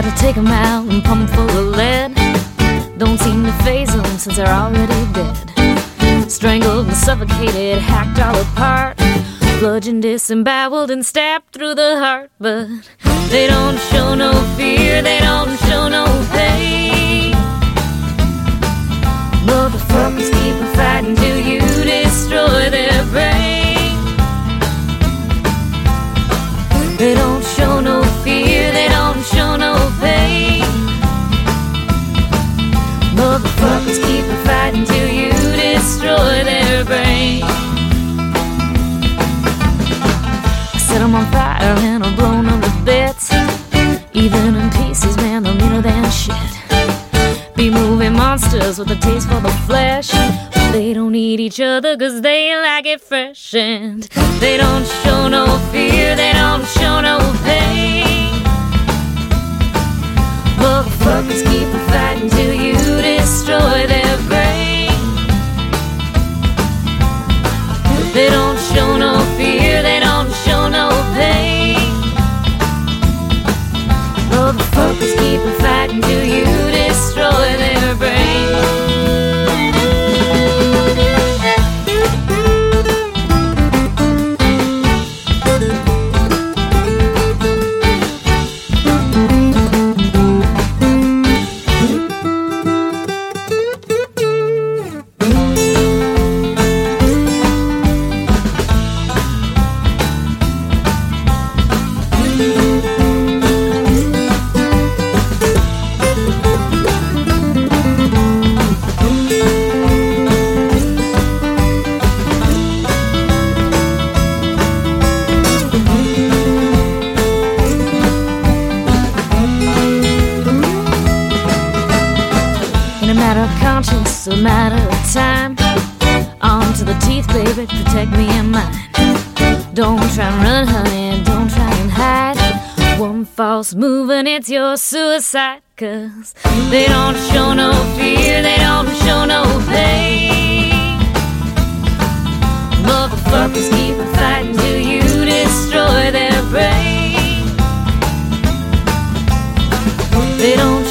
to take 'em out and pump 'em full of lead. Don't seem to faze 'em since they're already dead. Strangled and suffocated, hacked all apart, bludgeoned, disemboweled, and stabbed through the heart. But they don't show no fear, they don't show no pain. Motherfuckers keep fighting till you destroy their brain. They don't show no fear, they don't show no pain. Motherfuckers keep fighting till you destroy their brain. I set 'em on fire and I'll blow 'em to bits. Even in pieces, man, they're meaner than shit. Be moving monsters with a taste for the flesh. They don't eat each other 'cause they like it fresh. And they don't show no fear, they don't show no pain. Motherfuckers keep fighting till you destroy their brain. They don't show no fear, they don't show no pain. Motherfuckers keep fighting till you destroy their brain. It's a matter of time. On to the teeth, baby, protect me and mine. Don't try and run, honey, don't try and hide. One false move and it's your suicide. 'Cause they don't show no fear, they don't show no pain. Motherfuckers keep fighting till you destroy their brain. They don't